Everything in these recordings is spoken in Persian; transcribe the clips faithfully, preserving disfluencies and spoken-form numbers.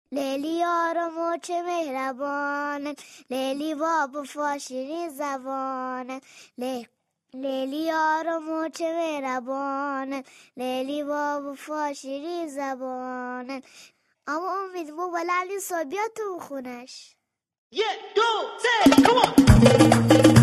لیلی یارم و چه مهربانه، لیلی باب فاشری زبانه. لی... لیلی یارم و چه مهربانه، لیلی باب فاشری زبانه. اما امید مو بلندی صبیات تو خونش. یه دو سه کمان.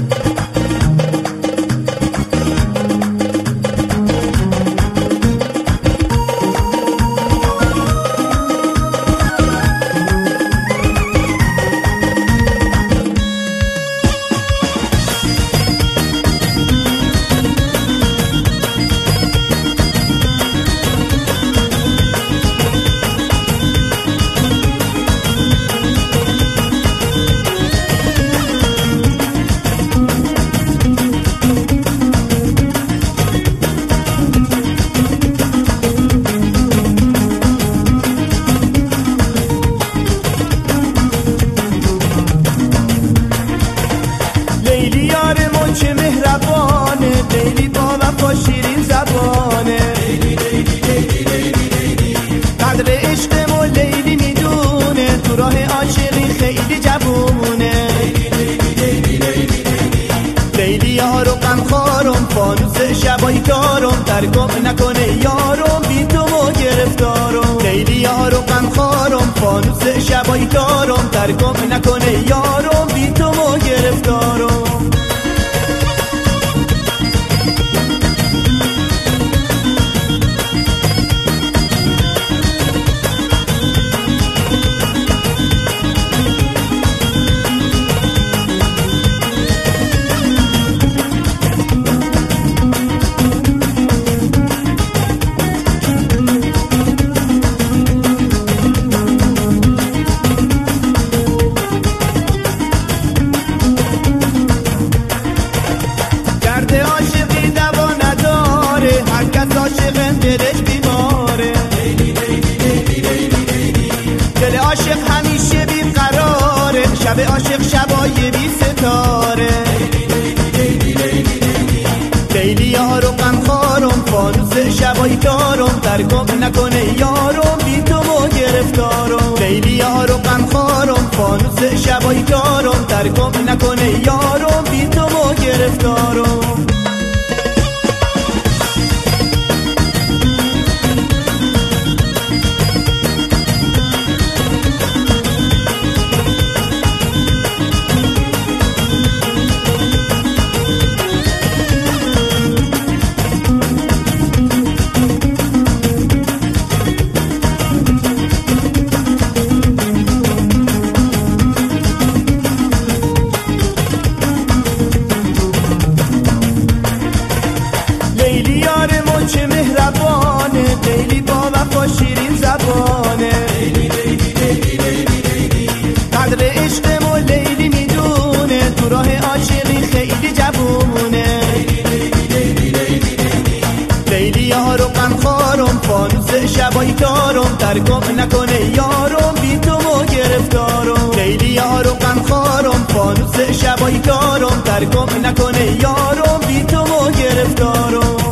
لیلی یارم چه مهربانه، لیلی با وفا شیرین زبانه. لیلی لیلی لیلی لیلی لیلی قدر عشقمو لیلی میدونه، تو راه عاشقی خیلی جوونه. لیلی لیلی لیلی لیلی لیلی یارو غمخوارم، فانوس شبای دارم، ترکم نکنه یارم، بی تو مو گرفتارم. لیلی یارو غمخوارم، فانوس شبای دارم، ترکم نکنه یارم، بی تو مو گرفتارم. دلش بیماره، لیلی لیلی لیلی لیلی لیلی دل عاشق همیشه بیقراره، شب عاشق شبای بی ستاره. لیلی لیلی لیلی لیلی لیلی یارو غمخوارم، فانوس شبای دارم، ترکم نکنه یارم، بی تو مو گرفتارم. لیلی یارو غمخوارم، فانوس شبای دارم، ترکم نکنه یارم، بی تو مو گرفتارم. لیلی یارم چه مهربانه، لیلی با وفا شیرین زبانه. لیلی لیلی لیلی لیلی لیلی قدر عشقمو لیلی میدونه، تو راه عاشقی خیلی جوونه. لیلی لیلی لیلی لیلی لیلی یارو غمخوارم، فانوس شبای دارم، ترکم نکنه یارم، بی تو مو گرفتارم. لیلی یارو غمخوارم، فانوس شبای دارم، ترکم نکنه یارم، بی تو مو گرفتارم.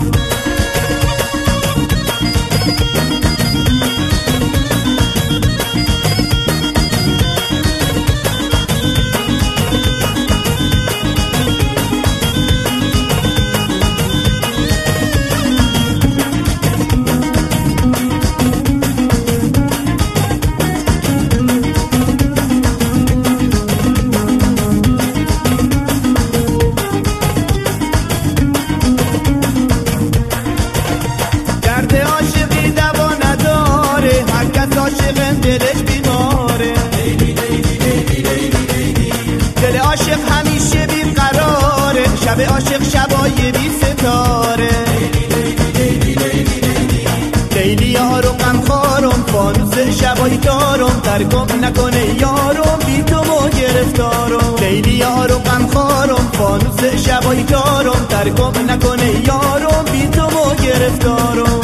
دلش بیماره، لیلی لیلی لیلی لیلی لیلی دل عاشق همیشه بیقراره، شب عاشق شبای بی ستاره. لیلی لیلی لیلی لیلی لیلی یارو غمخوارم، فانوس شبای دارم، ترکم نکنه یارم، بی تو مو گرفتارم. لیلی یارو غمخوارم، فانوس شبای دارم، ترکم نکنه یارم، بی تو مو گرفتارم.